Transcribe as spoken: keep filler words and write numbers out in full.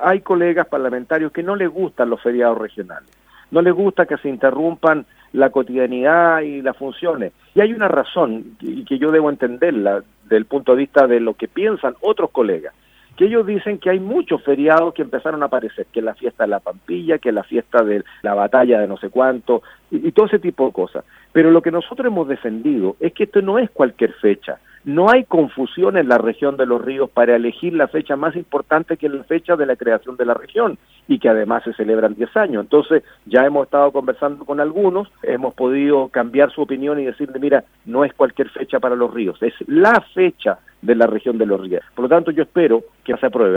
hay colegas parlamentarios que no les gustan los feriados regionales, no les gusta que se interrumpan la cotidianidad y las funciones. Y hay una razón, y que yo debo entenderla desde el punto de vista de lo que piensan otros colegas, que ellos dicen que hay muchos feriados que empezaron a aparecer, que es la fiesta de la Pampilla, que es la fiesta de la batalla de no sé cuánto, y, y todo ese tipo de cosas. Pero lo que nosotros hemos defendido es que esto no es cualquier fecha. No hay confusión en la región de Los Ríos para elegir la fecha más importante, que es la fecha de la creación de la región, y que además se celebran diez años. Entonces, ya hemos estado conversando con algunos, hemos podido cambiar su opinión y decirle, mira, no es cualquier fecha para Los Ríos, es la fecha de la región de Los Ríos. Por lo tanto, yo espero que se apruebe.